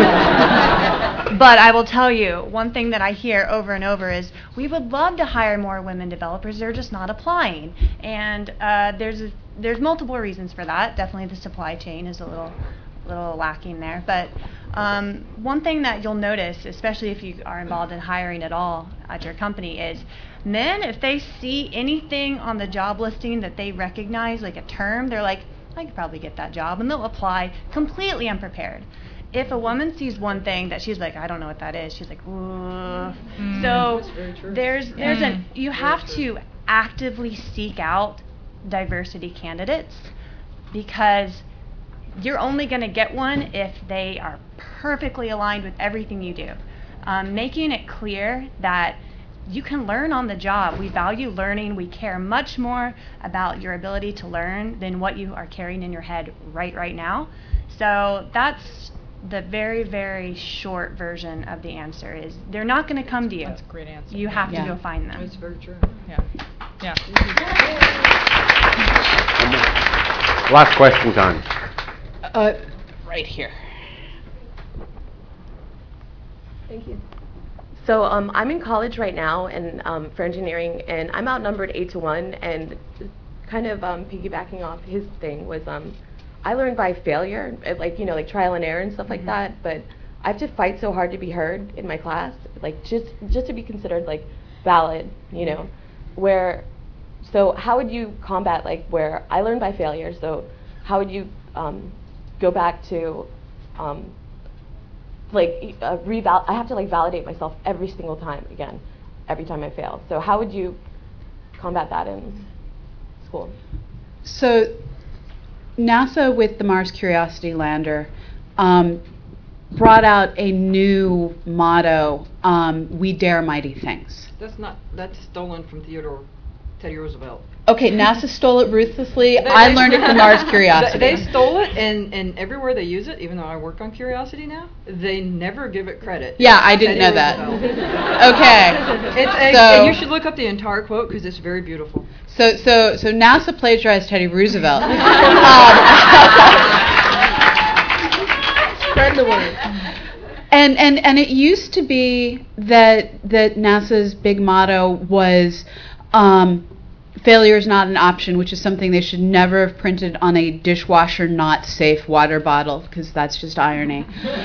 But I will tell you, one thing that I hear over and over is, we would love to hire more women developers, they're just not applying. And there's multiple reasons for that. Definitely the supply chain is a little lacking there. But one thing that you'll notice, especially if you are involved in hiring at all at your company, is men, if they see anything on the job listing that they recognize, like a term, they're like, I could probably get that job, and they'll apply completely unprepared. If a woman sees one thing that she's like, I don't know what that is, she's like, ooh. So you have to actively seek out diversity candidates, because you're only going to get one if they are perfectly aligned with everything you do. Making it clear that you can learn on the job. We value learning. We care much more about your ability to learn than what you are carrying in your head right now. So that's the very, very short version of the answer, is they're not going to come to you. That's a great answer. You have to go find them. That's very true. Yeah. Last question time. Right here. Thank you. So I'm in college right now and for engineering, and I'm outnumbered 8-1. And kind of piggybacking off his thing was I learned by failure, like trial and error and stuff like that. But I have to fight so hard to be heard in my class, like just to be considered like valid, So how would you combat where I learned by failure? So how would you go back to I have to validate myself every single time again, every time I fail. So how would you combat that in school? So NASA with the Mars Curiosity lander brought out a new motto, we dare mighty things. That's stolen from Teddy Roosevelt. Okay, NASA stole it ruthlessly. I learned it from Mars Curiosity. They stole it, and everywhere they use it, even though I work on Curiosity now, they never give it credit. Yeah, I didn't know that. Okay. And you should look up the entire quote because it's very beautiful. So NASA plagiarized Teddy Roosevelt. Spread the word. And it used to be that NASA's big motto was failure is not an option, which is something they should never have printed on a dishwasher not safe water bottle, because that's just irony.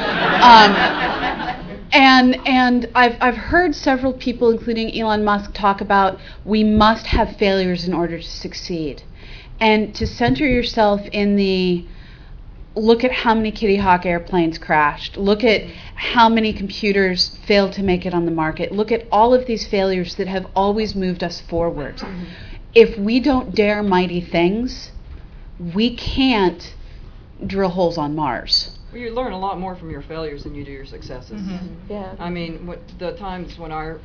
And I've heard several people, including Elon Musk, talk about we must have failures in order to succeed. And to center yourself in the look at how many Kitty Hawk airplanes crashed, look at how many computers failed to make it on the market, look at all of these failures that have always moved us forward. If we don't dare mighty things, we can't drill holes on Mars. Well, you learn a lot more from your failures than you do your successes. Yeah. I mean, the times when our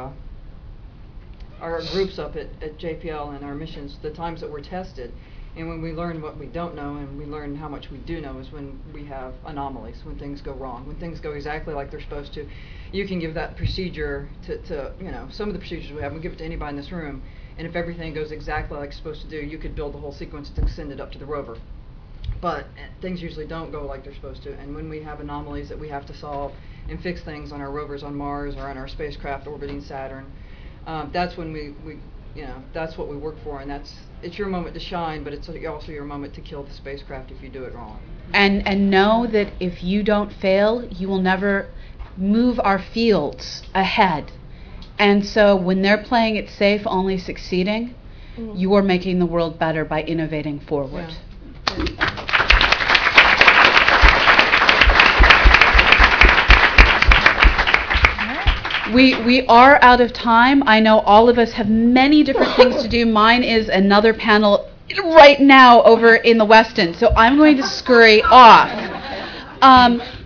groups up at JPL and our missions, the times that we're tested, and when we learn what we don't know and we learn how much we do know is when we have anomalies, when things go wrong, when things go exactly like they're supposed to. You can give that procedure to some of the procedures we have, we give it to anybody in this room, and if everything goes exactly like it's supposed to do, you could build the whole sequence to send it up to the rover. But things usually don't go like they're supposed to, and when we have anomalies that we have to solve and fix things on our rovers on Mars or on our spacecraft orbiting Saturn, that's when we that's what we work for, and it's your moment to shine, but it's also your moment to kill the spacecraft if you do it wrong. And know that if you don't fail, you will never move our fields ahead. And so when they're playing it safe, only succeeding, you are making the world better by innovating forward. Yeah. We are out of time. I know all of us have many different things to do. Mine is another panel right now over in the Westin, so I'm going to scurry off.